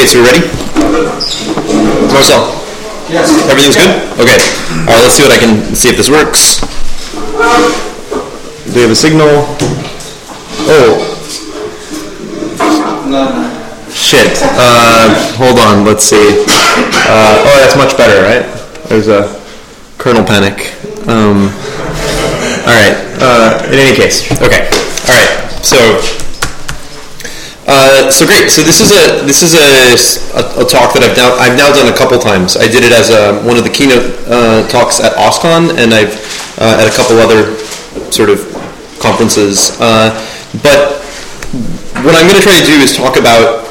Okay, so we're ready? Marcel? Yes. Everything's good? Okay. Alright, let's see what I can see if this works. Do we have a signal? Oh. Shit. Hold on, let's see. Oh, that's much better, right? There's a kernel panic. Alright. In any case. Okay. Alright. So great. So this is a talk that I've now done a couple times. I did it as one of the keynote talks at OSCON, and I've at a couple other sort of conferences. But what I'm going to try to do is talk about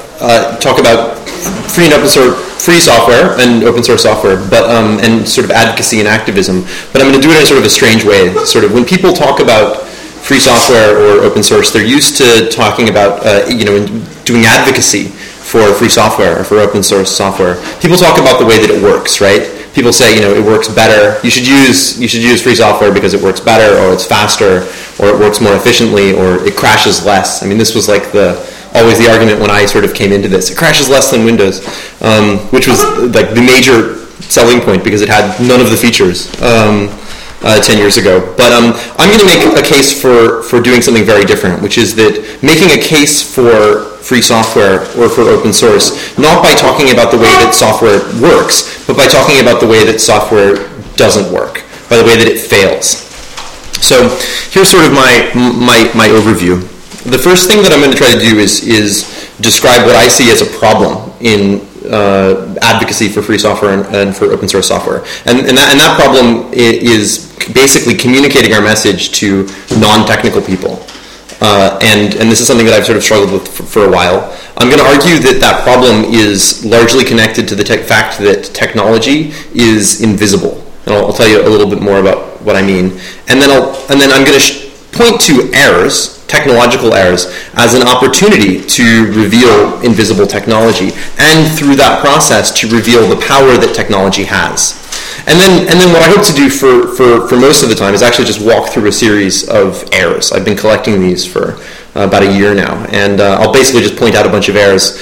free and open source, free software and open source software, but and sort of advocacy and activism. But I'm going to do it in sort of a strange way. Sort of when people talk about free software or open source, they're used to talking about doing advocacy for free software or for open source software. People talk about the way that it works, right? People say, it works better. You should use free software because it works better, or it's faster, or it works more efficiently, or it crashes less. I mean, this was like always the argument when I sort of came into this. It crashes less than Windows, which was like the major selling point because it had none of the features 10 years ago. But I'm going to make a case for doing something very different, which is that making a case for free software or for open source, not by talking about the way that software works, but by talking about the way that software doesn't work, by the way that it fails. So here's sort of my overview. The first thing that I'm going to try to do is describe what I see as a problem in advocacy for free software and for open source software, and that problem is basically communicating our message to non-technical people, and this is something that I've sort of struggled with for a while. I'm going to argue that problem is largely connected to the fact that technology is invisible, and I'll tell you a little bit more about what I mean, and then I'm going to point to errors, technological errors, as an opportunity to reveal invisible technology, and through that process to reveal the power that technology has. And then what I hope to do for most of the time is actually just walk through a series of errors. I've been collecting these for about a year now, and I'll basically just point out a bunch of errors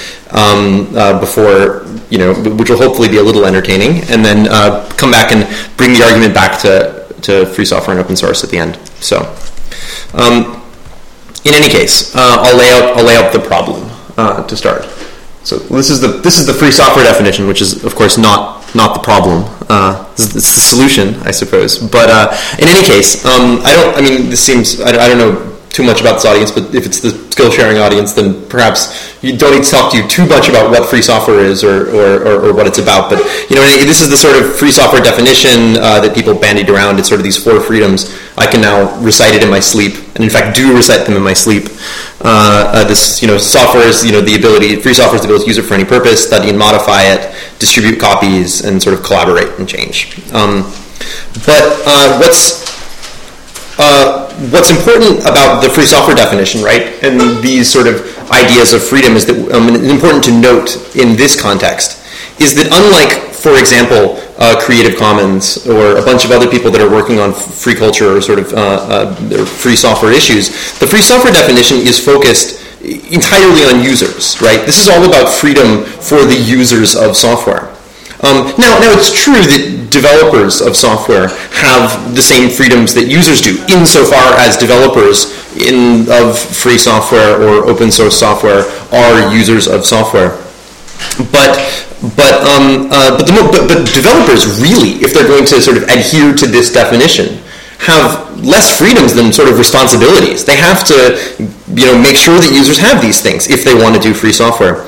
before, which will hopefully be a little entertaining, and then come back and bring the argument back to free software and open source at the end. So. In any case, I'll lay out the problem to start. So this is the free software definition, which is of course not the problem. It's the solution, I suppose. But in any case, I don't know too much about this audience, but if it's the skill sharing audience, then perhaps you don't need to talk to you too much about what free software is or what it's about. But this is the sort of free software definition that people bandied around. It's sort of these 4 freedoms. I can now recite it in my sleep, and in fact do recite them in my sleep. Software is free software is the ability to use it for any purpose, study and modify it, distribute copies, and sort of collaborate and change. What's important about the free software definition, right, and these sort of ideas of freedom is that important to note in this context is that unlike, for example, Creative Commons or a bunch of other people that are working on free culture or sort of free software issues, the free software definition is focused entirely on users, right? This is all about freedom for the users of software. Now it's true that developers of software have the same freedoms that users do, insofar as developers of free software or open source software are users of software. But developers really, if they're going to sort of adhere to this definition, have less freedoms than sort of responsibilities. They have to, make sure that users have these things if they want to do free software.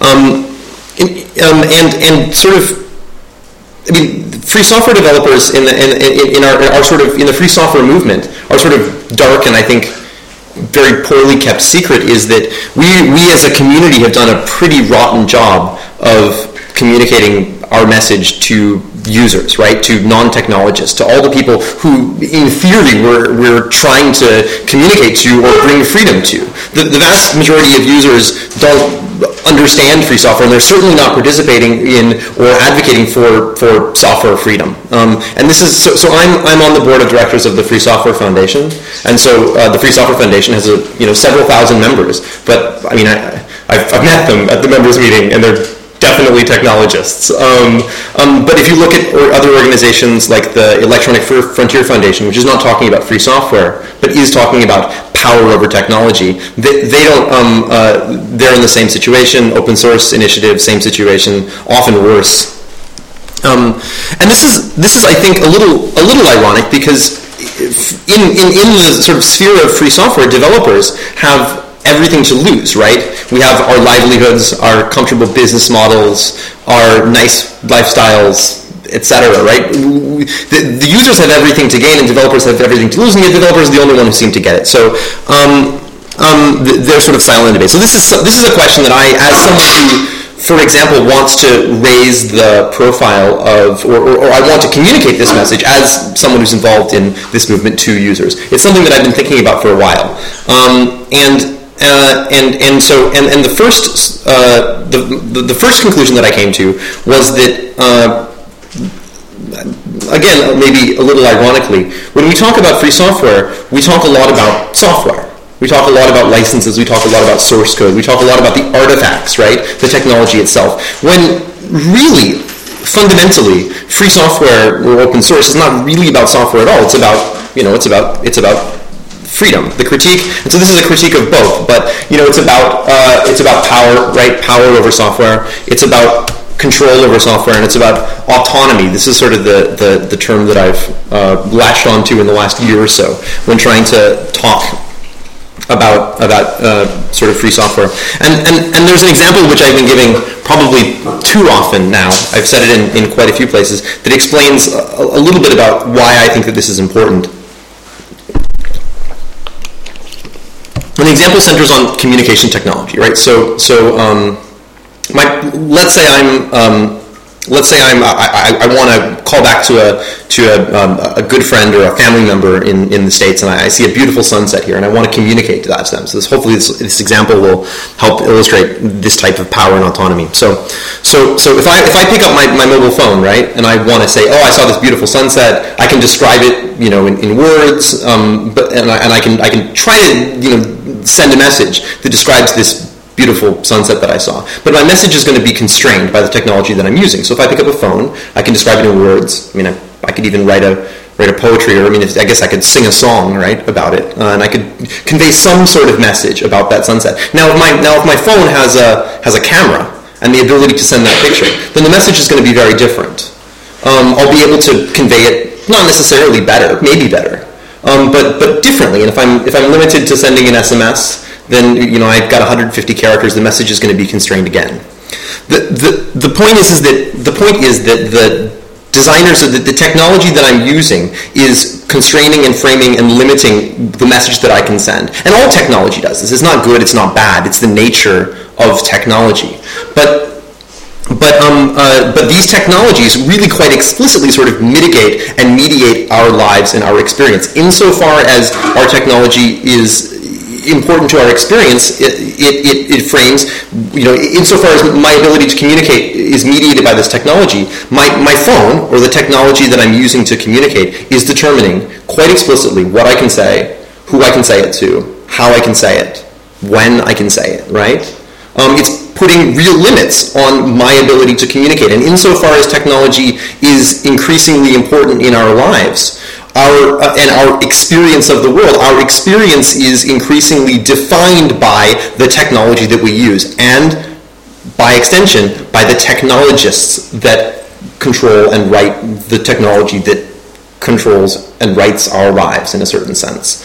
Free software developers in the free software movement, our sort of dark and I think very poorly kept secret is that we as a community have done a pretty rotten job of communicating our message to users, right, to non-technologists, to all the people who, in theory, we're trying to communicate to or bring freedom to. The vast majority of users don't understand free software, and they're certainly not participating in or advocating for software freedom. And this is so I'm on the board of directors of the Free Software Foundation, and so the Free Software Foundation has several thousand members. But I mean, I've met them at the members meeting, and they're definitely technologists. But if you look at other organizations like the Electronic Frontier Foundation, which is not talking about free software, but is talking about power over technology, they don't. They're in the same situation. Open source initiative, same situation, often worse. And this is I think a little ironic, because in the sort of sphere of free software, developers have everything to lose, right? We have our livelihoods, our comfortable business models, our nice lifestyles, etc., right? The users have everything to gain and developers have everything to lose, and yet developers are the only one who seem to get it. So they're sort of silent debate. So this is a question that I, as someone who, for example, wants to raise the profile of, or I want to communicate this message as someone who's involved in this movement to users. It's something that I've been thinking about for a while. And the first conclusion that I came to was that, again, maybe a little ironically, when we talk about free software, we talk a lot about software. We talk a lot about licenses, we talk a lot about source code, we talk a lot about the artifacts, right? The technology itself. When really, fundamentally, free software or open source is not really about software at all. It's about freedom, the critique. And so this is a critique of both, but it's about power, right? Power over software. It's about control over software, and it's about autonomy. This is sort of the term that I've latched onto in the last year or so when trying to talk about sort of free software. And there's an example which I've been giving probably too often now. I've said it in quite a few places that explains a little bit about why I think that this is important. And the example centers on communication technology, right? So let's say I want to call back to a good friend or a family member in the States, and I see a beautiful sunset here, and I want to communicate that to them. So hopefully this example will help illustrate this type of power and autonomy. So if I pick up my mobile phone, right, and I want to say, oh, I saw this beautiful sunset, I can describe it, in words, but I can try to send a message that describes this beautiful sunset that I saw. But my message is going to be constrained by the technology that I'm using. So if I pick up a phone, I can describe it in words. I could even write a poetry, or I guess I could sing a song, right, about it, and I could convey some sort of message about that sunset. Now, if my phone has a camera and the ability to send that picture, then the message is going to be very different. I'll be able to convey it not necessarily better, maybe better, but differently. And if I'm limited to sending an SMS, then I've got 150 characters. The message is going to be constrained again. The point is that the designers, the technology that I'm using is constraining and framing and limiting the message that I can send. And all technology does this. It's not good. It's not bad. It's the nature of technology. But these technologies really quite explicitly sort of mitigate and mediate our lives and our experience. Insofar as our technology is important to our experience, it frames, insofar as my ability to communicate is mediated by this technology, my phone, or the technology that I'm using to communicate, is determining quite explicitly what I can say, who I can say it to, how I can say it, when I can say it, right? It's putting real limits on my ability to communicate. And insofar as technology is increasingly important in our lives, our experience of the world, our experience is increasingly defined by the technology that we use, and by extension, by the technologists that control and write the technology that controls and writes our lives in a certain sense.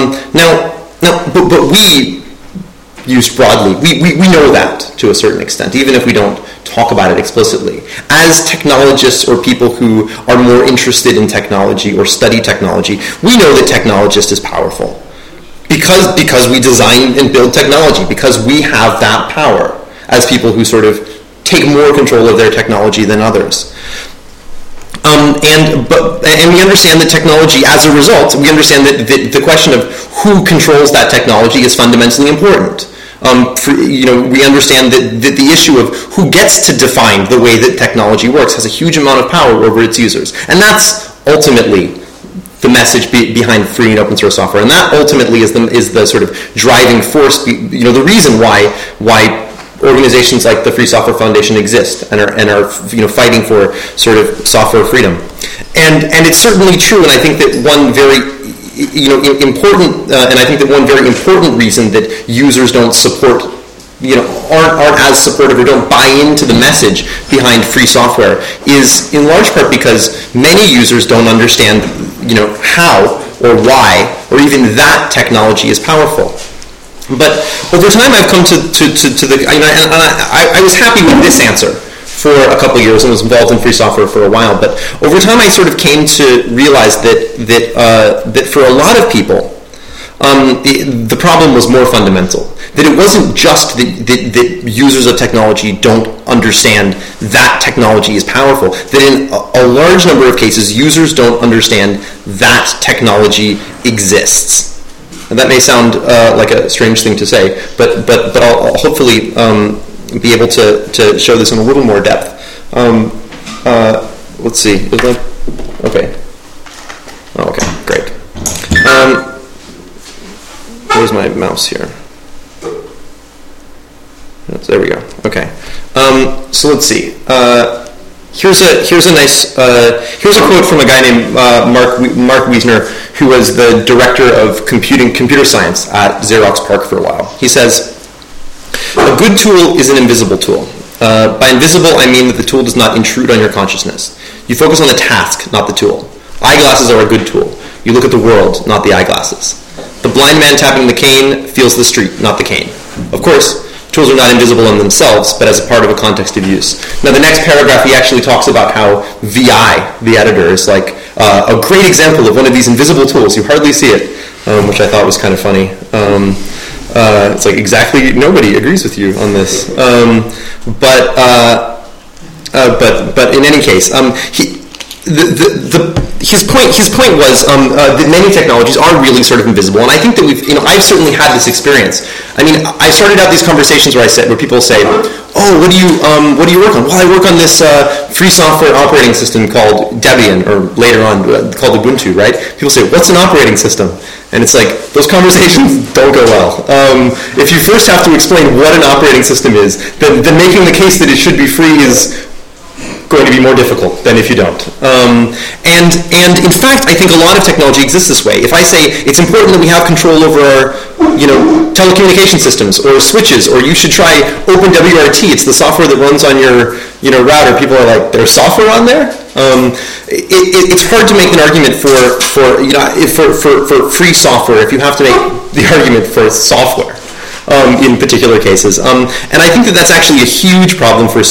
But we, used broadly, we know that to a certain extent, even if we don't talk about it explicitly. As technologists or people who are more interested in technology or study technology, we know that technologist is powerful. Because we design and build technology, because we have that power as people who sort of take more control of their technology than others. And we understand that technology, as a result, we understand that the question of who controls that technology is fundamentally important. We understand that the issue of who gets to define the way that technology works has a huge amount of power over its users. And that's ultimately the message behind free and open source software. And that ultimately is the sort of driving force, the reason why organizations like the Free Software Foundation exist and are fighting for sort of software freedom. And it's certainly true, and I think that one very important and I think that one very important reason that users don't support aren't as supportive or don't buy into the message behind free software is in large part because many users don't understand how or why or even that technology is powerful. But over time I've come to the I was happy with this answer for a couple of years and was involved in free software for a while, but over time I sort of came to realize that for a lot of people the problem was more fundamental. That it wasn't just that users of technology don't understand that technology is powerful. That in a large number of cases, users don't understand that technology exists. And that may sound like a strange thing to say, but I'll hopefully be able to show this in a little more depth. Let's see. Okay. Okay, great. Where's my mouse here? There we go. Okay. So let's see. Here's a nice here's a quote from a guy named Mark Wiesner, who was the director of computer science at Xerox PARC for a while. He says, "A good tool is an invisible tool. By invisible, I mean that the tool does not intrude on your consciousness. You focus on the task, not the tool. Eyeglasses are a good tool. You look at the world, not the eyeglasses. The blind man tapping the cane feels the street, not the cane. Of course, tools are not invisible in themselves, but as a part of a context of use." Now, the next paragraph, he actually talks about how VI, the editor, is like a great example of one of these invisible tools. You hardly see it, which I thought was kind of funny. It's like exactly nobody agrees with you on this. But in any case, his point was that many technologies are really sort of invisible, and I think that I've certainly had this experience. I mean, I started out these conversations where people say, "Oh, what do you work on?" "Well, I work on this free software operating system called Debian," or later on called Ubuntu, right? People say, "What's an operating system?" And it's like, those conversations don't go well. If you first have to explain what an operating system is, then making the case that it should be free is going to be more difficult than if you don't. And in fact, I think a lot of technology exists this way. If I say it's important that we have control over our, telecommunication systems or switches, or you should try OpenWRT, it's the software that runs on your, router. People are like, there's software on there? It's hard to make an argument for free software if you have to make the argument for software. In particular cases, and I think that that's actually a huge problem for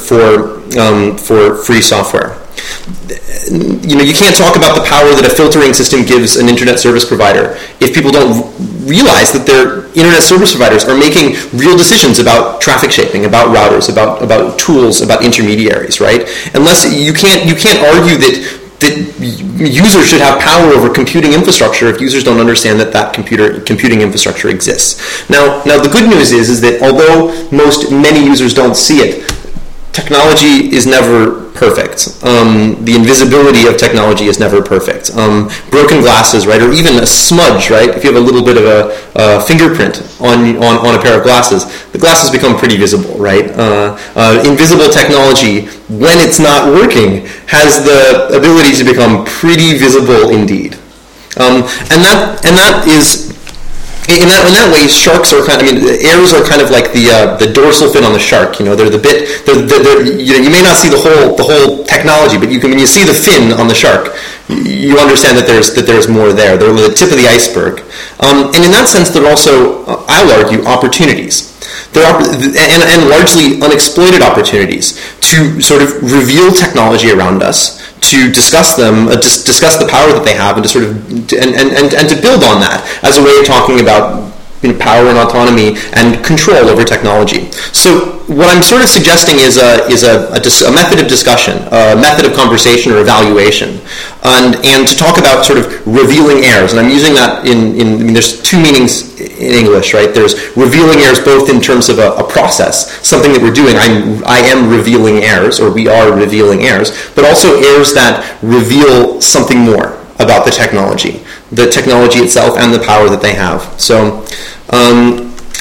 free software. You can't talk about the power that a filtering system gives an internet service provider if people don't realize that their internet service providers are making real decisions about traffic shaping, about routers, about tools, about intermediaries, right? Unless you can't argue that users should have power over computing infrastructure if users don't understand that computing infrastructure exists. Now the good news is that although many users don't see it, technology is never perfect. The invisibility of technology is never perfect. Broken glasses, right, or even a smudge, right? If you have a little bit of a fingerprint on a pair of glasses, the glasses become pretty visible, right? Invisible technology, when it's not working, has the ability to become pretty visible indeed. And that is. In that way, sharks are airs are kind of like the dorsal fin on the shark. They're the bit. You may not see the whole technology, but when you see the fin on the shark, you understand that there's more there. They're the tip of the iceberg, and in that sense, they're also, I'll argue, opportunities. And largely unexploited opportunities to sort of reveal technology around us, to discuss them, discuss the power that they have, and to sort of and to build on that as a way of talking about power and autonomy and control over technology. So what I'm sort of suggesting is a method of discussion, a method of conversation or evaluation, and to talk about sort of revealing errors. And I'm using that there's two meanings in English, right? There's revealing errors both in terms of a process, something that we're doing. I am revealing errors, or we are revealing errors, but also errors that reveal something more about the technology itself and the power that they have. So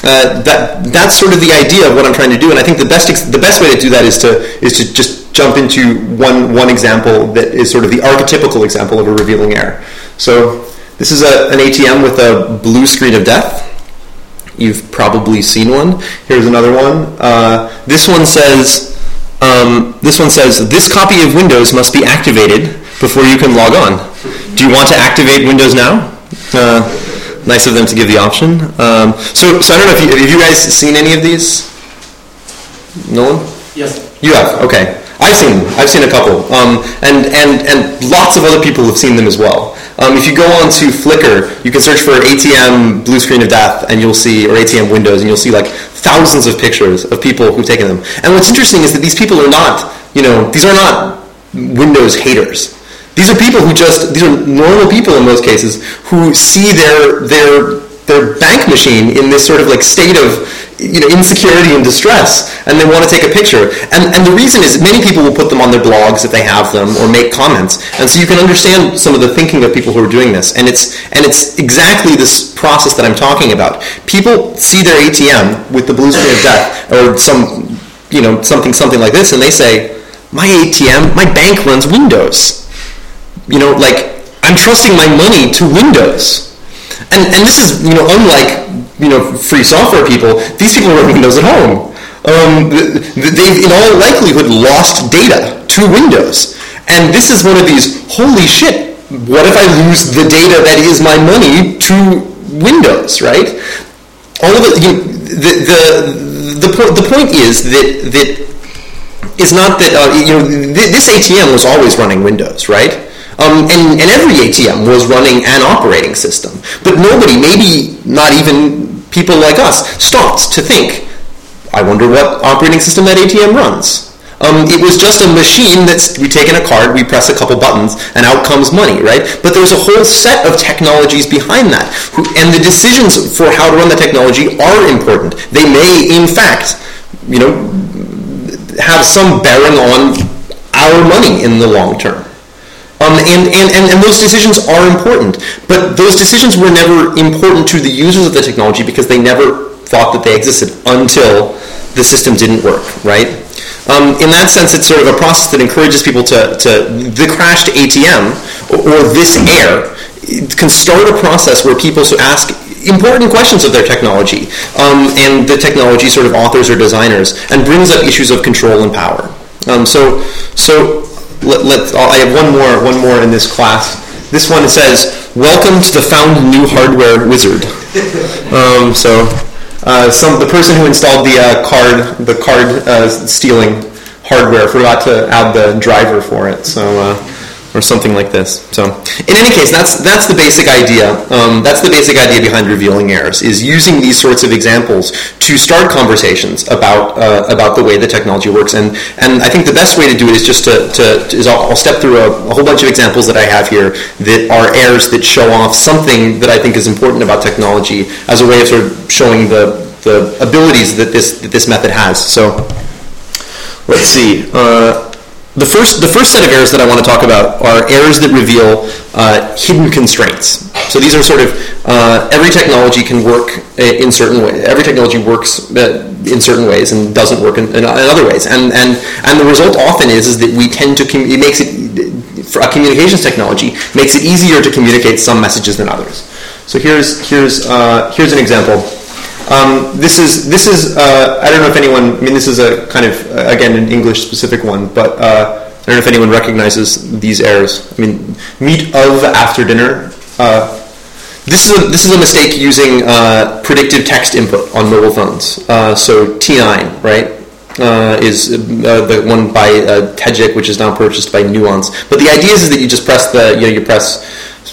That's sort of the idea of what I'm trying to do, and I think the best way to do that is to just jump into one example that is sort of the archetypical example of a revealing error. So this is an ATM with a blue screen of death. You've probably seen one. Here's another one. This one says, this copy of Windows must be activated before you can log on. Do you want to activate Windows now? Nice of them to give the option. So I don't know if you guys seen any of these? No one? Yes. You have? Okay. I've seen a couple, and lots of other people have seen them as well. If you go onto Flickr, you can search for ATM blue screen of death, and you'll see, or ATM Windows, and you'll see like thousands of pictures of people who've taken them. And what's interesting is that these people are not, these are not Windows haters. These are people these are normal people in most cases who see their bank machine in this sort of like state of insecurity and distress, and they want to take a picture. And the reason is many people will put them on their blogs if they have them, or make comments. And so you can understand some of the thinking of people who are doing this. And it's exactly this process that I'm talking about. People see their ATM with the blue screen of death, or something like this, and they say, my ATM, my bank runs Windows. I'm trusting my money to Windows. And this is, unlike, free software people, these people run Windows at home. They've, in all likelihood, lost data to Windows. And this is one of these, holy shit, what if I lose the data that is my money to Windows, right? All of it, the point is that it's not that, this ATM was always running Windows, right? And every ATM was running an operating system. But nobody, maybe not even people like us, stopped to think, I wonder what operating system that ATM runs. It was just a machine we take in a card, we press a couple buttons, and out comes money, right? But there's a whole set of technologies behind that. And the decisions for how to run the technology are important. They may, in fact, have some bearing on our money in the long term. And those decisions are important, but those decisions were never important to the users of the technology because they never thought that they existed until the system didn't work, right? In that sense, it's sort of a process that encourages people to the crashed ATM or this error can start a process where people ask important questions of their technology and the technology sort of authors or designers, and brings up issues of control and power. I have one more in this class. This one says, "Welcome to the found new hardware wizard." The person who installed the card stealing hardware forgot to add the driver for it. Or something like this. So, in any case, that's the basic idea. That's the basic idea behind revealing errors, is using these sorts of examples to start conversations about the way the technology works. And I think the best way to do it is just I'll step through a whole bunch of examples that I have here that are errors that show off something that I think is important about technology as a way of sort of showing the abilities that this method has. So, let's see. The first set of errors that I want to talk about are errors that reveal hidden constraints. So these are sort of every technology can work in certain ways. Every technology works in certain ways and doesn't work in other ways. And the result often is that we tend to it makes it, for a communications technology, makes it easier to communicate some messages than others. So here's an example. This is I don't know if anyone, this is a kind of, again, an English specific one, but I don't know if anyone recognizes these errors. Meet of after dinner. This is a mistake using predictive text input on mobile phones. So T9, right, is the one by Tegic, which is now purchased by Nuance. But the idea is that you just press you press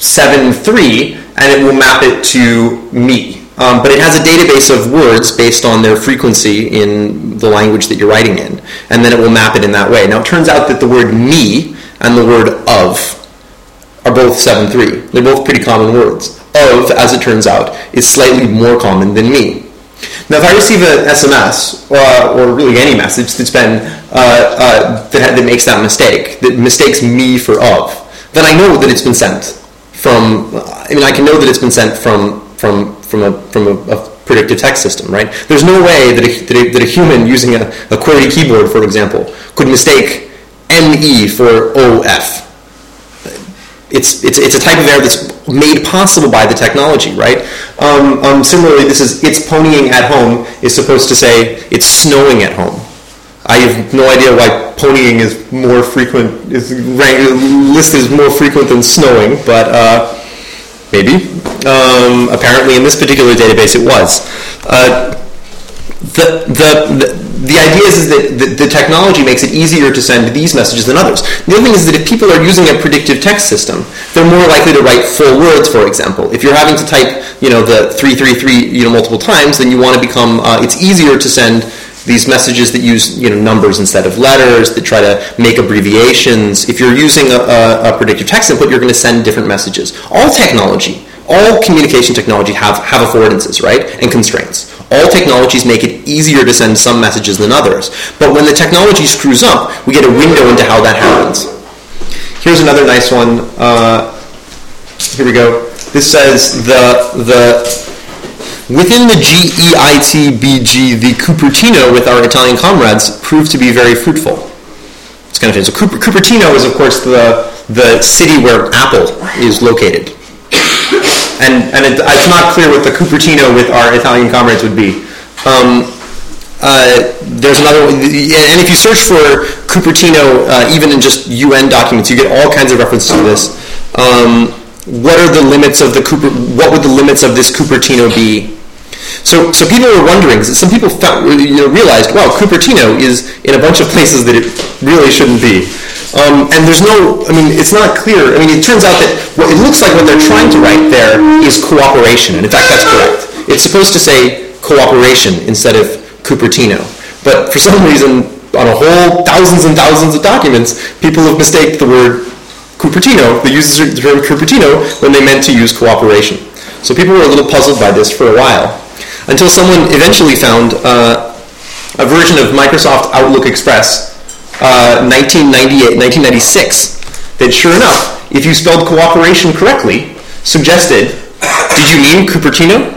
7.3 and it will map it to me. But it has a database of words based on their frequency in the language that you're writing in, and then it will map it in that way. Now, it turns out that the word me and the word of are both 7.3. They're both pretty common words. Of, as it turns out, is slightly more common than me. Now, if I receive an SMS, or really any message that's been that makes that mistake, that mistakes me for of, then I know that it's been sent from. I can know that it's been sent from a predictive text system, right? There's no way that a human using a QWERTY keyboard, for example, could mistake ME for OF. It's a type of error that's made possible by the technology, right? Similarly, it's ponying at home is supposed to say it's snowing at home. I have no idea why ponying is more frequent, listed as more frequent than snowing, but maybe. Apparently in this particular database it was. The idea is that the technology makes it easier to send these messages than others. The other thing is that if people are using a predictive text system, they're more likely to write full words, for example. If you're having to type, the 333, multiple times, then you want to become, it's easier to send these messages that use, numbers instead of letters, that try to make abbreviations. If you're using a predictive text input, you're going to send different messages. All communication technology have affordances, right, and constraints. All technologies make it easier to send some messages than others. But when the technology screws up, we get a window into how that happens. Here's another nice one. Here we go. This says within the GEITBG, the Cupertino with our Italian comrades proved to be very fruitful. It's kind of interesting. So Cupertino is, of course, the city where Apple is located. And it's not clear what the Cupertino with our Italian comrades would be. There's another one, and if you search for Cupertino, even in just UN documents, you get all kinds of references to this. What are the limits of what would the limits of this Cupertino be? So people were wondering. Some people realized, wow, Cupertino is in a bunch of places that it really shouldn't be. And there's it's not clear. It turns out that what it looks like what they're trying to write there is cooperation. And in fact, that's correct. It's supposed to say cooperation instead of Cupertino. But for some reason, on a whole thousands and thousands of documents, people have mistaken the word Cupertino, the user term Cupertino, when they meant to use cooperation. So people were a little puzzled by this for a while, until someone eventually found a version of Microsoft Outlook Express 1996, that sure enough, if you spelled cooperation correctly, suggested, did you mean Cupertino?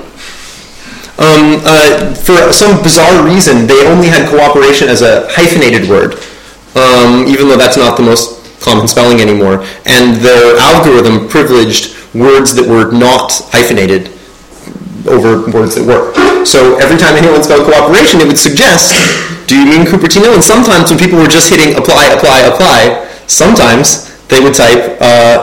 For some bizarre reason, they only had cooperation as a hyphenated word, even though that's not the most common spelling anymore, and their algorithm privileged words that were not hyphenated over words that were. So every time anyone spelled cooperation, it would suggest, do you mean Cupertino? And sometimes when people were just hitting apply, sometimes they would type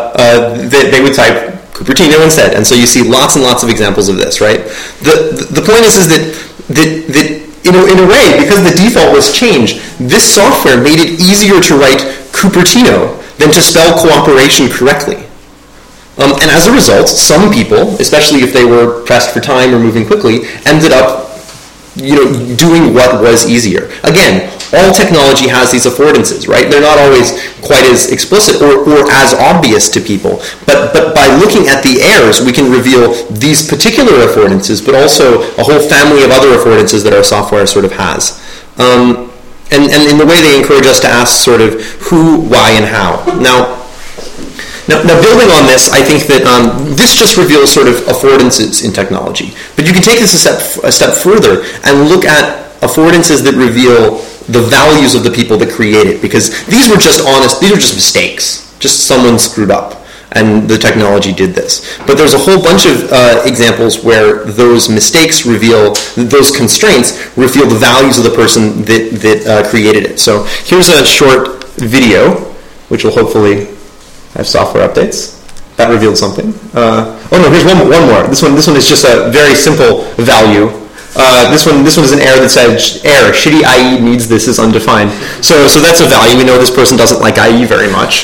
Cupertino instead. And so you see lots and lots of examples of this, right? The point is that in a way, because the default was changed, this software made it easier to write Cupertino than to spell cooperation correctly. And as a result, some people, especially if they were pressed for time or moving quickly, ended up doing what was easier. Again, all technology has these affordances, right? They're not always quite as explicit or as obvious to people. But by looking at the errors, we can reveal these particular affordances, but also a whole family of other affordances that our software sort of has. And in the way they encourage us to ask sort of who, why, and how. Now building on this, I think that this just reveals sort of affordances in technology. But you can take this a step further and look at affordances that reveal the values of the people that create it, because these were just mistakes. Just someone screwed up, and the technology did this. But there's a whole bunch of examples where those mistakes those constraints reveal the values of the person that created it. So here's a short video, which will hopefully have software updates. That revealed something. Here's one more. This one is just a very simple value. This one is an error that said error, shitty IE needs this is undefined. So that's a value. We know this person doesn't like IE very much.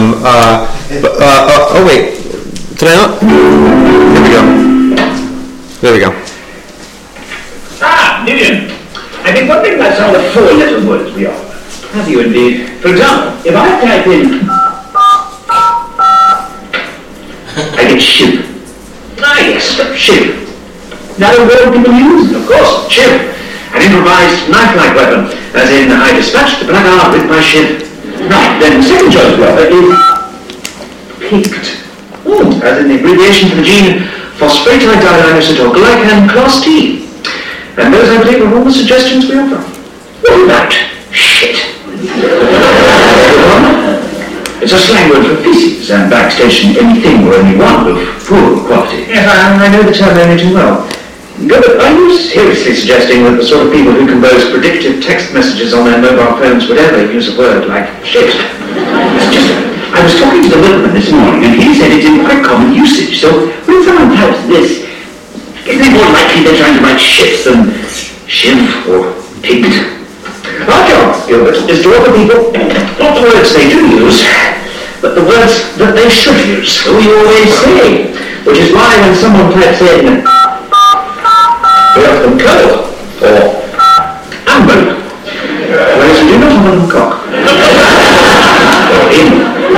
Wait, can I not? There we go. Newton, I think one thing about some of the 4-letter words we offer. Have you indeed? For example, if I type in I get ship. Yes, ship. Now the word people use, of course, ship. An improvised knife-like weapon, as in I dispatched the black art with my ship. Right, then the second choice word is picked. As in the abbreviation for the gene phosphatidylinosyl-glycan class T. And those, I believe, are all the suggestions we offer. What about shit? It's a slang word for feces, and by extension, anything or any one of poor quality. Yes, I know the term only too well. But are you seriously suggesting that the sort of people who compose predictive text messages on their mobile phones would ever use a word like shit? It's just, I was talking to the milkman this morning, and he said it's in quite common usage, so when someone types this, isn't it more likely they're trying to write shit than shiv or pigged? Our job, Gilbert, is to offer people not the words they do use, but the words that they should use, we always say. Which is why when someone types in we offer them curl or amber, whereas we do not offer them cock or in.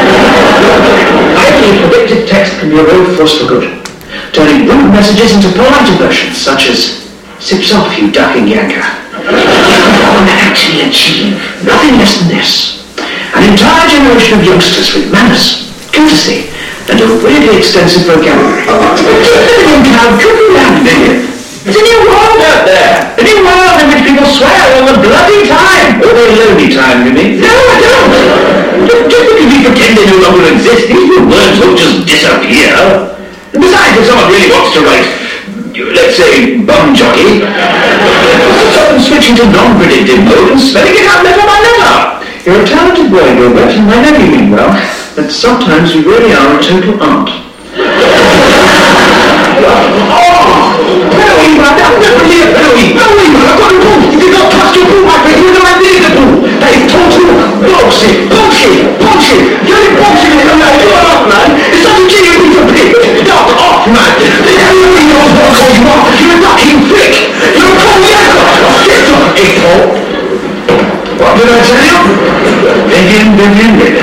I believe predictive text can be a real force for good, turning rude messages into politer versions, such as "sips off, you ducking yanker." And actually achieve nothing less than this: an entire generation of youngsters with manners, courtesy, and a weirdly extensive vocabulary. Living cloud cuckoo land, Vivian. There's a new world out there. A new world in which people swear all the bloody time. All their lonely time, you mean? No, I don't. Just because we pretend they no longer exist, these new words won't just disappear. And besides, if someone really wants to write, let's say, bum jockey, stop them switching to non-predictive mode and spelling it out letter by letter. You're a talented boy, Gilbert, and I know you mean well, but sometimes you really are a total aunt. I've got a ball. You did not trust your ball, my friend. You know I needed a ball. That is total bullshit. You're bullshit. You're off, man. It's such a genius piece of pig. Knock off, man. You're a ducking prick. You're a cold yanker. Get off, a-hole. What did I tell you? Vivian.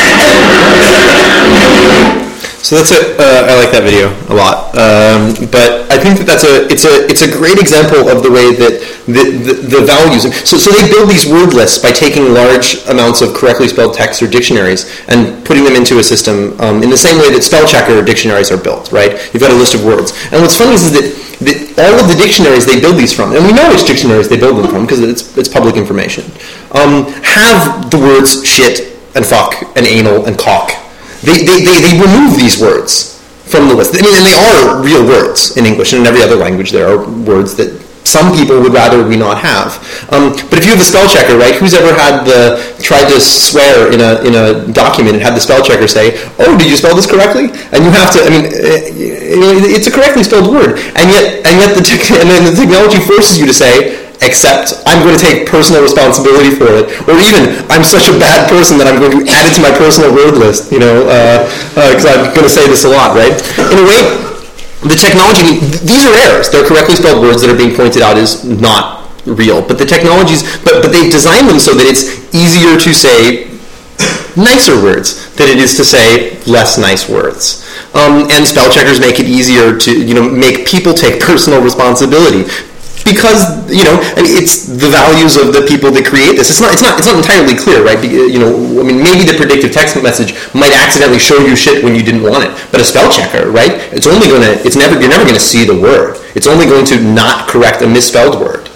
So that's I like that video a lot, but I think that it's a great example of the way that the values. So they build these word lists by taking large amounts of correctly spelled text or dictionaries and putting them into a system in the same way that spell checker dictionaries are built. Right? You've got a list of words, and what's funny is that all of the dictionaries they build these from, and we know which dictionaries they build them from because it's public information, have the words shit and fuck and anal and cock. They remove these words from the list. I mean, and they are real words in English, and in every other language there are words that some people would rather we not have. But if you have the spell checker, right? Who's ever tried to swear in a document and had the spell checker say, "Oh, did you spell this correctly?" And you have to. I mean, it's a correctly spelled word, and yet the technology forces you to say, except I'm going to take personal responsibility for it, or even I'm such a bad person that I'm going to add it to my personal word list, because I'm going to say this a lot, right? In a way, the technology, these are errors. They're correctly spelled words that are being pointed out as not real, but the technologies, but they've designed them so that it's easier to say nicer words than it is to say less nice words. And spell checkers make it easier to, make people take personal responsibility. Because it's the values of the people that create this. It's not entirely clear, right? Maybe the predictive text message might accidentally show you shit when you didn't want it. But a spell checker, right? You're never going to see the word. It's only going to not correct a misspelled word.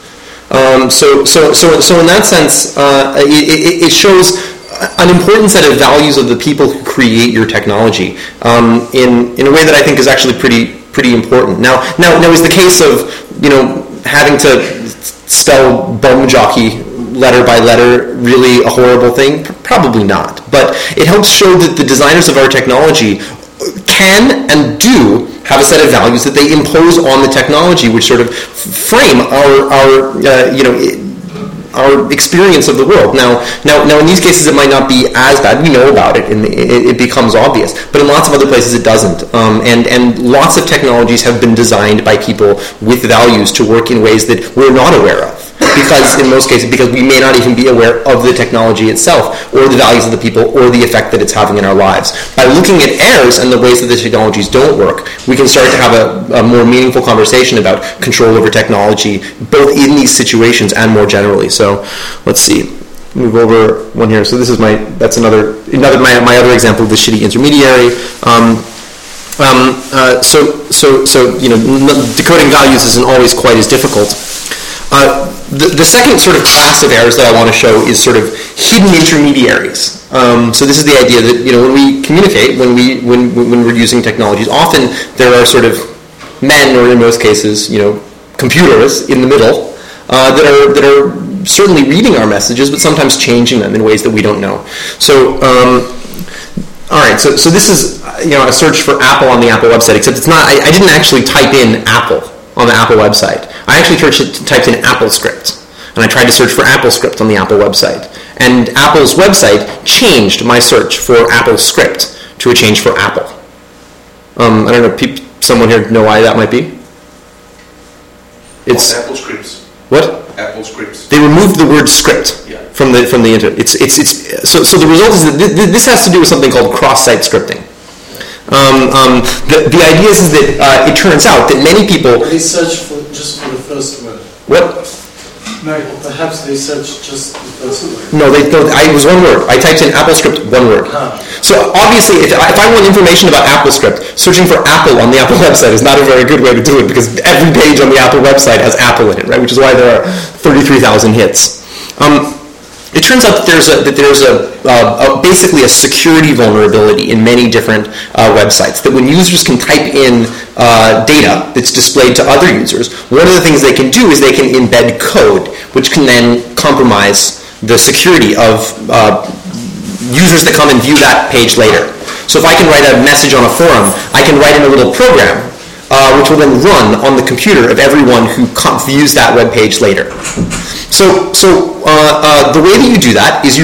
So in that sense, it shows an important set of values of the people who create your technology in a way that I think is actually pretty important. Now is the case of having to spell bum jockey letter by letter really a horrible thing? Probably not. But it helps show that the designers of our technology can and do have a set of values that they impose on the technology, which sort of frame our experience of the world. Now, in these cases, it might not be as bad. We know about it, and it becomes obvious. But in lots of other places, it doesn't. And lots of technologies have been designed by people with values to work in ways that we're not aware of. Because in most cases, because we may not even be aware of the technology itself, or the values of the people, or the effect that it's having in our lives. By looking at errors and the ways that the technologies don't work, we can start to have a more meaningful conversation about control over technology, both in these situations and more generally. So, let's see. Move over one here. So this is my other example of the shitty intermediary. Decoding values isn't always quite as difficult. The second sort of class of errors that I want to show is sort of hidden intermediaries. So this is the idea that when we communicate, when we're using technologies, often there are sort of men, or in most cases, computers in the middle that are certainly reading our messages, but sometimes changing them in ways that we don't know. So, all right. So this is a search for Apple on the Apple website, except it's not. I didn't actually type in Apple on the Apple website. I actually typed in AppleScript, and I tried to search for AppleScript on the Apple website. And Apple's website changed my search for AppleScript to a change for Apple. I don't know. Someone here know why that might be? It's AppleScripts. What? AppleScripts. They removed the word script from the internet. So the result is that this has to do with something called cross-site scripting. The idea is that it turns out that many people. They search just for the first word. What? No, perhaps they search just the first word. No, it was one word. I typed in AppleScript, one word. So obviously, if I want information about AppleScript, searching for Apple on the Apple website is not a very good way to do it, because every page on the Apple website has Apple in it, right? Which is why there are 33,000 hits. It turns out that there's basically a security vulnerability in many different websites, that when users can type in data that's displayed to other users, one of the things they can do is they can embed code, which can then compromise the security of users that come and view that page later. So if I can write a message on a forum, I can write in a little program which will then run on the computer of everyone who views that web page later. So the way that you do that is you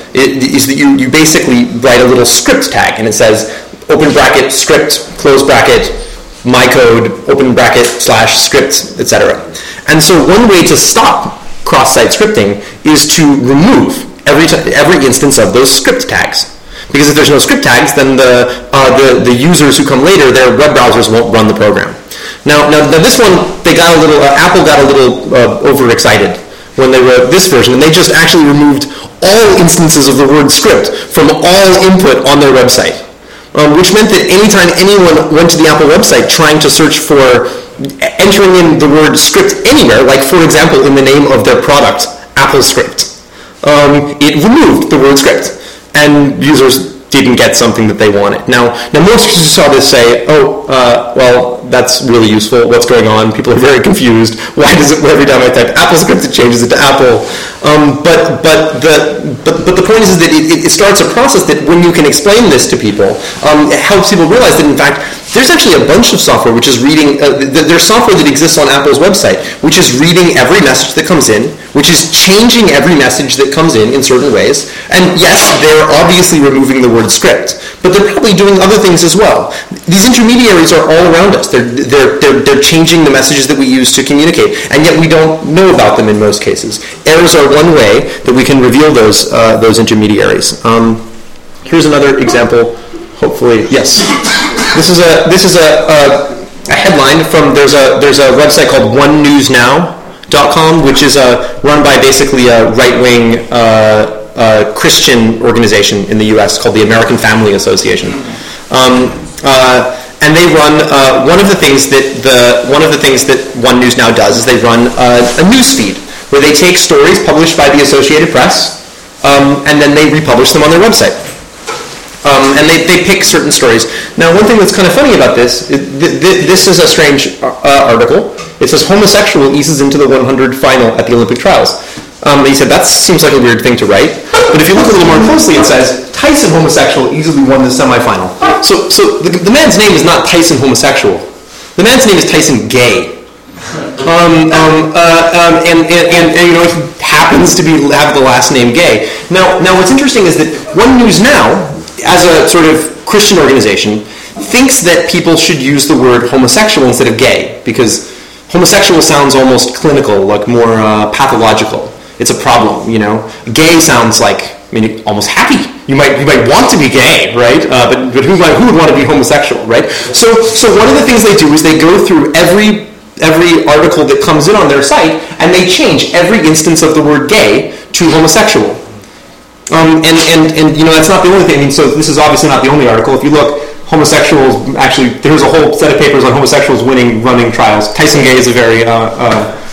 basically write a little script tag, and it says open bracket script, close bracket, my code, open bracket / script, etc. And so one way to stop cross-site scripting is to remove every instance of those script tags. Because if there's no script tags, then the users who come later, their web browsers won't run the program. Now this one, Apple got a little overexcited when they wrote this version, and they just actually removed all instances of the word script from all input on their website, which meant that anytime anyone went to the Apple website trying to search for entering in the word script anywhere, like for example in the name of their product, AppleScript, it removed the word script, and users didn't get something that they wanted. Now most users saw this say, well, that's really useful. What's going on? People are very confused. Why does it, every time I type AppleScript, it changes it to Apple? But the point is that it starts a process that when you can explain this to people, it helps people realize that in fact there's actually a bunch of software which is reading. There's software that exists on Apple's website which is reading every message that comes in, which is changing every message that comes in certain ways. And yes, they're obviously removing the word script, but they're probably doing other things as well. These intermediaries are all around us. They're changing the messages that we use to communicate, and yet we don't know about them in most cases. Errors are one way that we can reveal those intermediaries. Here's another example. Hopefully, yes. This is a headline from there's a website called OneNewsNow.com, which is run by basically a right-wing Christian organization in the U.S. called the American Family Association. And they run one of the things that One News Now does is they run a news feed where they take stories published by the Associated Press and then they republish them on their website. And they pick certain stories. Now, one thing that's kind of funny about this is a strange article. It says homosexual eases into the 100 final at the Olympic trials. He said that seems like a weird thing to write, but if you look a little more closely, it says Tyson homosexual easily won the semifinal. So the man's name is not Tyson homosexual. The man's name is Tyson gay. And he happens to have the last name gay. Now what's interesting is that One News Now, as a sort of Christian organization, thinks that people should use the word homosexual instead of gay, because homosexual sounds almost clinical, like more pathological. It's a problem, Gay sounds like, almost happy. You might want to be gay, right? But who would want to be homosexual, right? So one of the things they do is they go through every article that comes in on their site, and they change every instance of the word gay to homosexual. And that's not the only thing. So this is obviously not the only article. If you look, homosexuals, actually, there's a whole set of papers on homosexuals running trials. Tyson Gay is a very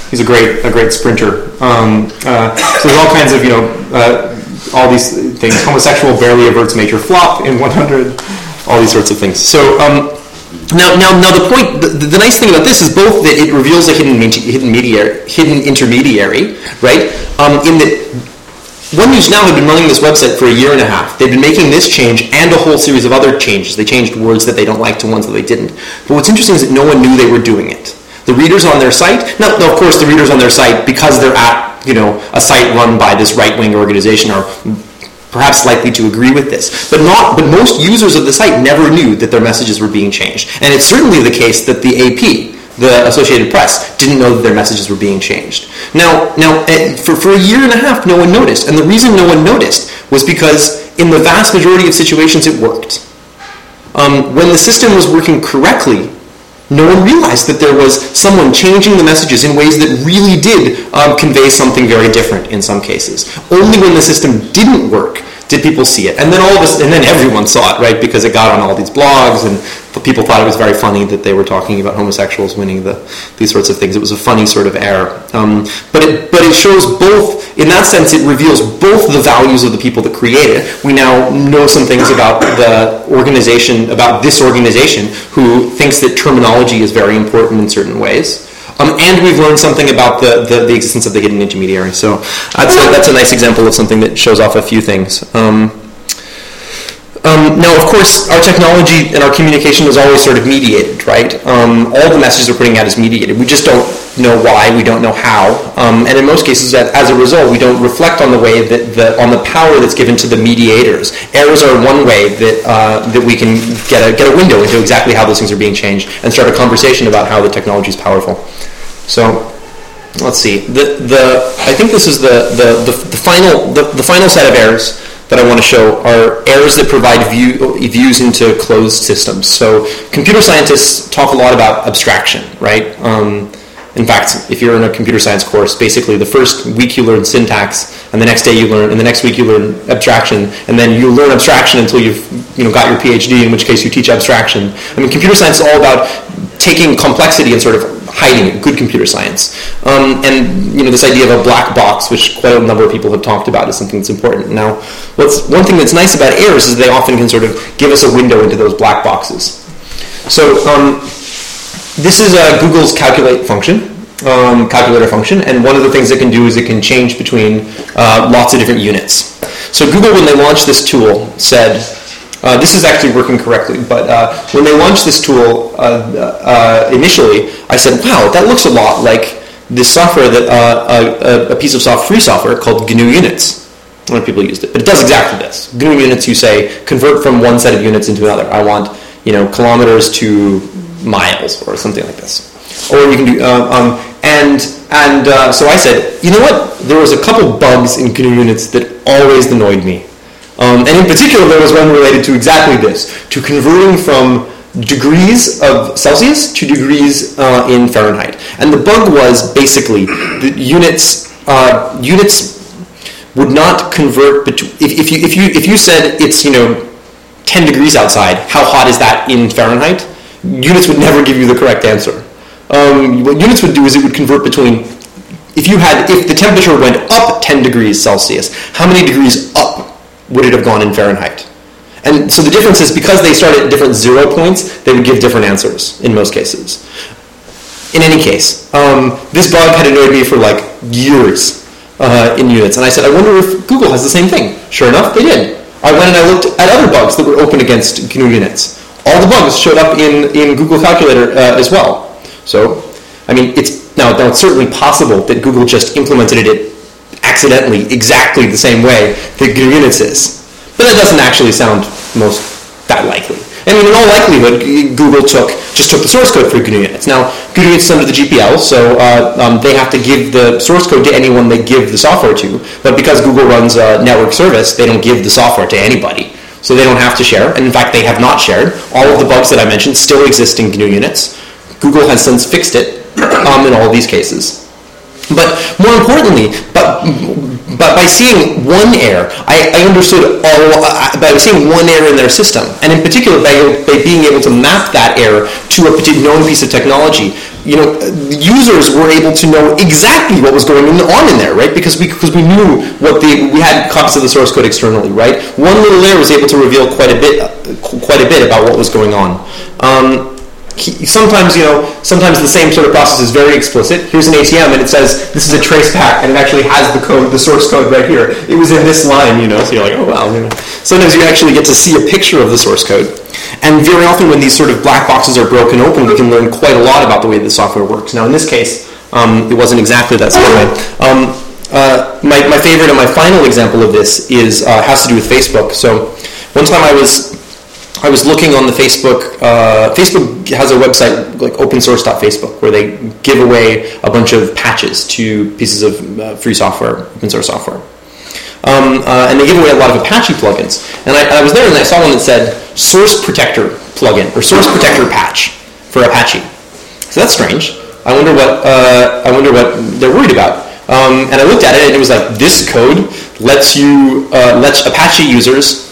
He's a great sprinter. So there's all kinds of, all these things. Homosexual barely averts major flop in 100. All these sorts of things. So now the point, the nice thing about this is both that it reveals a hidden intermediary, right? In that One News Now had been running this website for a year and a half. They'd been making this change and a whole series of other changes. They changed words that they don't like to ones that they didn't. But what's interesting is that no one knew they were doing it. The readers on their site, now of course the readers on their site, because they're at a site run by this right-wing organization, are perhaps likely to agree with this. But most users of the site never knew that their messages were being changed. And it's certainly the case that the AP, the Associated Press, didn't know that their messages were being changed. Now, for a year and a half, no one noticed. And the reason no one noticed was because in the vast majority of situations it worked. When the system was working correctly, no one realized that there was someone changing the messages in ways that really did convey something very different in some cases. Only when the system didn't work did people see it. And then then everyone saw it, right? Because it got on all these blogs, and people thought it was very funny that they were talking about homosexuals winning these sorts of things. It was a funny sort of error. But it shows both, in that sense, it reveals both the values of the people that create it. We now know some things about the organization, about this organization, who thinks that terminology is very important in certain ways. And we've learned something about the existence of the hidden intermediary. So that's a nice example of something that shows off a few things. Now, of course, our technology and our communication is always sort of mediated, right? All the messages we're putting out is mediated. We just don't know why, we don't know how. And in most cases, as a result, we don't reflect on the way on the power that's given to the mediators. Errors are one way that we can get a window into exactly how those things are being changed and start a conversation about how the technology is powerful. So, let's see. I think this is the final set of errors that I want to show are errors that provide views into closed systems. So computer scientists talk a lot about abstraction, right? In fact, if you're in a computer science course, basically the first week you learn syntax, and the next day you learn, and the next week you learn abstraction, and then you learn abstraction until you've got your PhD, in which case you teach abstraction. I mean, computer science is all about taking complexity and sort of hiding it, good computer science. And this idea of a black box, which quite a number of people have talked about, is something that's important. Now, one thing that's nice about errors is they often can sort of give us a window into those black boxes. So this is Google's calculator function, and one of the things it can do is it can change between lots of different units. So Google, when they launched this tool, said, this is actually working correctly, but when they launched this tool initially, I said, wow, that looks a lot like this software, that a piece of free software called GNU Units. A lot of people used it, but it does exactly this. GNU Units, you say, convert from one set of units into another. I want, kilometers to miles or something like this. Or you can do, so I said, you know what? There was a couple bugs in GNU Units that always annoyed me. And in particular, there was one related to exactly this, to converting from degrees of Celsius to degrees in Fahrenheit. And the bug was basically that units would not convert if you said it's 10 degrees outside, how hot is that in Fahrenheit? Units would never give you the correct answer. What units would do is it would convert between, if the temperature went up 10 degrees Celsius, how many degrees up would it have gone in Fahrenheit? And so the difference is, because they started at different 0 points, they would give different answers in most cases. In any case, this bug had annoyed me for years in units, and I said, I wonder if Google has the same thing. Sure enough, they did. I went and I looked at other bugs that were open against GNU Units. All the bugs showed up in Google Calculator as well. So, I mean, it's certainly possible that Google just implemented it accidentally exactly the same way that GNU Units is. But that doesn't actually sound that likely. I mean, in all likelihood, Google just took the source code for GNU Units. Now, GNU Units is under the GPL, so they have to give the source code to anyone they give the software to. But because Google runs a network service, they don't give the software to anybody. So they don't have to share. And in fact, they have not shared. All of the bugs that I mentioned still exist in GNU Units. Google has since fixed it in all of these cases. But more importantly, But by seeing one error, I understood by seeing one error in their system, and in particular by being able to map that error to a particular known piece of technology. Users were able to know exactly what was going on in there, right? Because we knew we had copies of the source code externally, right? One little error was able to reveal quite a bit about what was going on. Sometimes the same sort of process is very explicit. Here's an ATM, and it says this is a trace back, and it actually has the source code right here. It was in this line, so you're like, oh wow. Sometimes you actually get to see a picture of the source code, and very often when these sort of black boxes are broken open, we can learn quite a lot about the way the software works. Now, in this case, it wasn't exactly that same way. My favorite and my final example of this has to do with Facebook. So, one time I was looking on the Facebook. Facebook has a website like opensource.facebook where they give away a bunch of patches to pieces of free software, open source software. And they give away a lot of Apache plugins. And I was there and I saw one that said Source Protector plugin or Source Protector patch for Apache. So that's strange. I wonder what they're worried about. And I looked at it and it was like, this code lets Apache users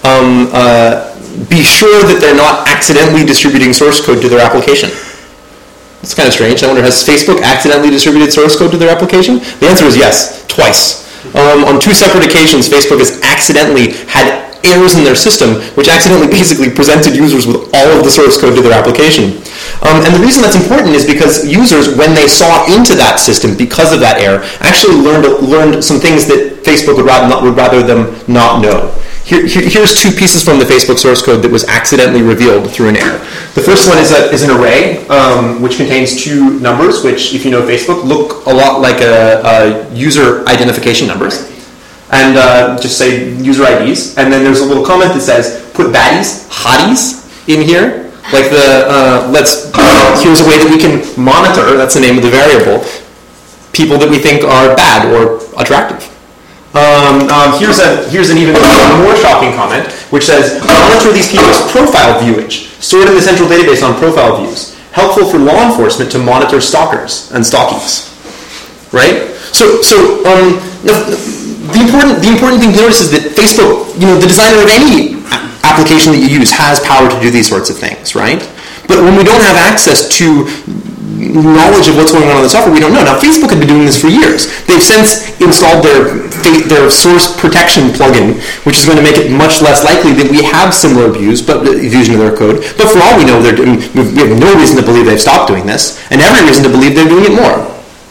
be sure that they're not accidentally distributing source code to their application. It's kind of strange. I wonder, has Facebook accidentally distributed source code to their application? The answer is yes, twice. On 2 separate occasions, Facebook has accidentally had errors in their system, which accidentally basically presented users with all of the source code to their application. And the reason that's important is because users, when they saw into that system because of that error, actually learned some things that Facebook would rather them not know. Here's 2 pieces from the Facebook source code that was accidentally revealed through an error. The first one is an array, which contains 2 numbers, which, if you know Facebook, look a lot like a user identification numbers. And just say user IDs. And then there's a little comment that says, put baddies, hotties in here. Like here's a way that we can monitor, that's the name of the variable, people that we think are bad or attractive. Here's an even more shocking comment, which says, monitor these people's profile viewage, stored in the central database on profile views. Helpful for law enforcement to monitor stalkers and stalkies. Right? So the important thing to notice is that Facebook, the designer of any application that you use has power to do these sorts of things, right? But when we don't have access to knowledge of what's going on in the software, we don't know. Now, Facebook had been doing this for years. They've since installed their source protection plugin, which is going to make it much less likely that we have similar views of their code. But for all we know, we have no reason to believe they've stopped doing this, and every reason to believe they're doing it more.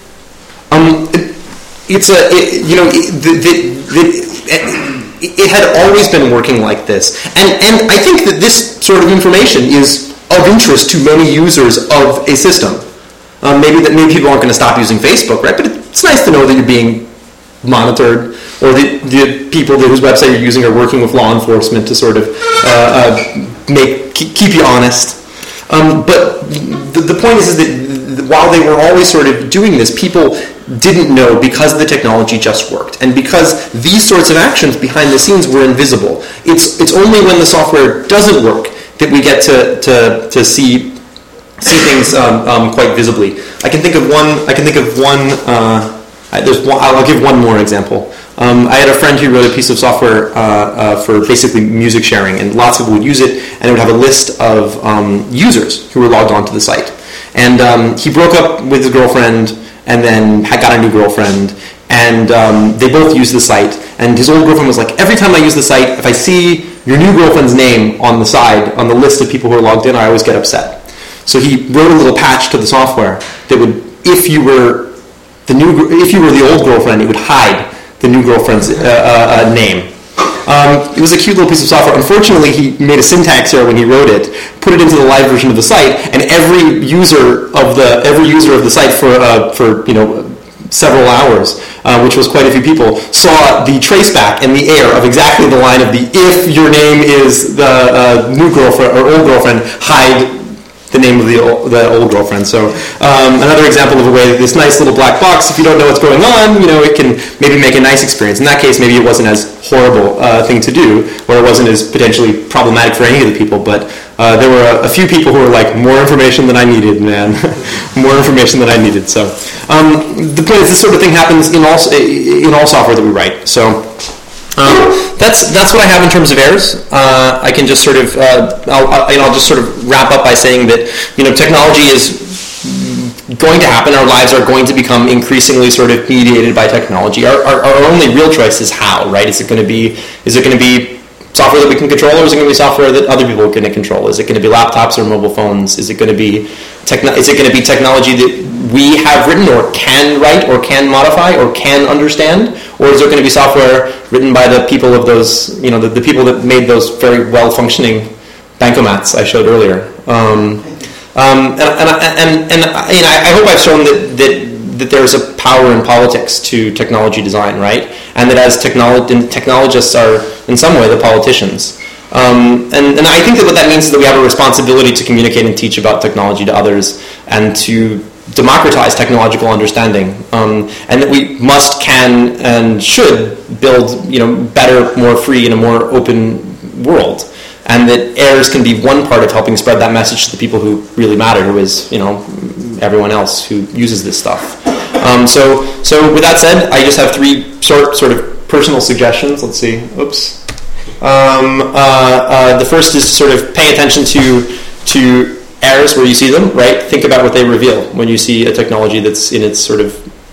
It had always been working like this, and I think that this sort of information is of interest to many users of a system. Maybe people aren't going to stop using Facebook, right? But it's nice to know that you're being monitored, or that the people whose website you're using are working with law enforcement to sort of keep you honest. But the point is that while they were always sort of doing this, people didn't know because the technology just worked, and because these sorts of actions behind the scenes were invisible. It's only when the software doesn't work that we get to see things quite visibly. I'll give one more example. I had a friend who wrote a piece of software for basically music sharing, and lots of people would use it, and it would have a list of users who were logged onto the site. And he broke up with his girlfriend, and then got a new girlfriend, and they both used the site. And his old girlfriend was like, every time I use the site, if I see your new girlfriend's name on the side, on the list of people who are logged in, I always get upset. So he wrote a little patch to the software that would, if you were the old girlfriend, it would hide the new girlfriend's name. It was a cute little piece of software. Unfortunately, he made a syntax error when he wrote it, put it into the live version of the site, and every user of the site for several hours, which was quite a few people, saw the traceback and the error of exactly the line of the if your name is the new girlfriend or old girlfriend, hide the name of the old girlfriend. So another example of a way that this nice little black box, if you don't know what's going on, it can maybe make a nice experience. In that case, maybe it wasn't as horrible thing to do, where it wasn't as potentially problematic for any of the people, but there were a few people who were like, more information than I needed, man. More information than I needed. So the point is, this sort of thing happens in all software that we write. So that's what I have in terms of errors. I can just sort of I'll just sort of wrap up by saying that technology is going to happen. Our lives are going to become increasingly sort of mediated by technology. Our only real choice is how, right? Is it going to be software that we can control, or is it going to be software that other people are going to control? Is it going to be laptops or mobile phones? Is it going to be technology that we have written or can write or can modify or can understand? Or is there going to be software written by the people of those, the people that made those very well-functioning bankomats I showed earlier? I hope I've shown that there's a power in politics to technology design, right? And that as technologists are, in some way, the politicians. And I think that what that means is that we have a responsibility to communicate and teach about technology to others and to democratize technological understanding, and that we must, can, and should build, better, more free, and a more open world. And that errors can be one part of helping spread that message to the people who really matter, who is, everyone else who uses this stuff. So with that said, I just have three sort of personal suggestions. Let's see. Oops. The first is to sort of pay attention to errors where you see them, right? Think about what they reveal when you see a technology that's in its sort of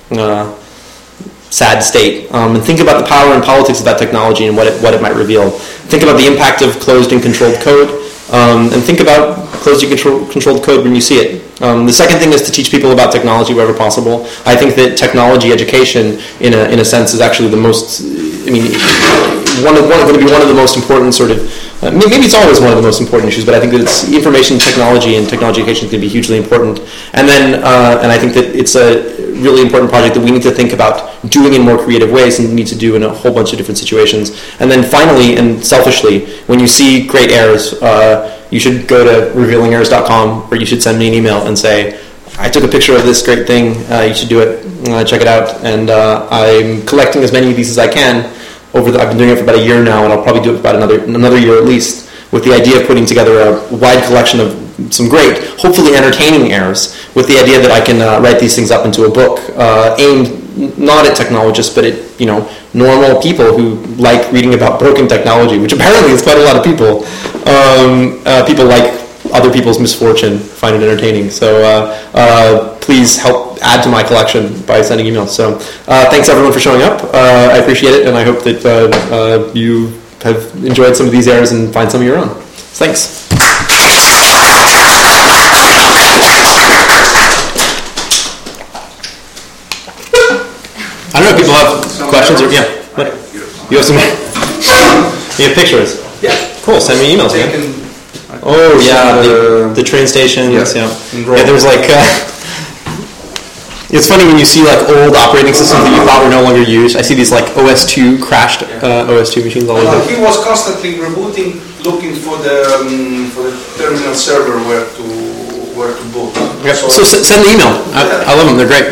sad state, and think about the power and politics of that technology and what it might reveal. Think about the impact of closed and controlled code, and think about closed and controlled code when you see it. The second thing is to teach people about technology wherever possible. I think that technology education, in a sense, is actually the most. Going to be one of the most important sort of. Maybe it's always one of the most important issues, but I think that it's information technology and technology education is going to be hugely important. And then, and I think that it's a really important project that we need to think about doing in more creative ways and need to do in a whole bunch of different situations. And then finally, and selfishly, when you see great errors, you should go to revealingerrors.com, or you should send me an email and say, I took a picture of this great thing, you should do it, check it out. And I'm collecting as many of these as I can. I've been doing it for about a year now, and I'll probably do it for about another year at least, with the idea of putting together a wide collection of some great, hopefully entertaining errors, with the idea that I can write these things up into a book aimed not at technologists, but at normal people who like reading about broken technology, which apparently is quite a lot of people. People like other people's misfortune, find it entertaining. So please help add to my collection by sending emails. So thanks everyone for showing up. I appreciate it, and I hope that you have enjoyed some of these errors and find some of your own. Thanks. I don't know if people have questions or What? You have some. You have pictures. Yeah. Cool. Send me emails, man. Oh yeah, the train stations. Yeah. There's like. It's funny when you see like old operating systems that you thought were no longer used. I see these like OS2 crashed OS2 machines all over. He was constantly rebooting, looking for the terminal server where to boot. Yep. So send the email. I love them. They're great.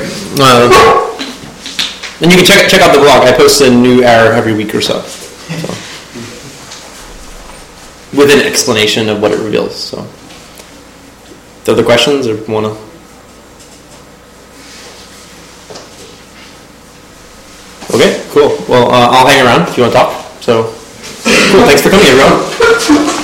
And you can check out the blog. I post a new error every week or so. With an explanation of what it reveals. So, other questions or want to? Okay, cool. Well, I'll hang around if you want to talk. So, cool. Thanks for coming, everyone.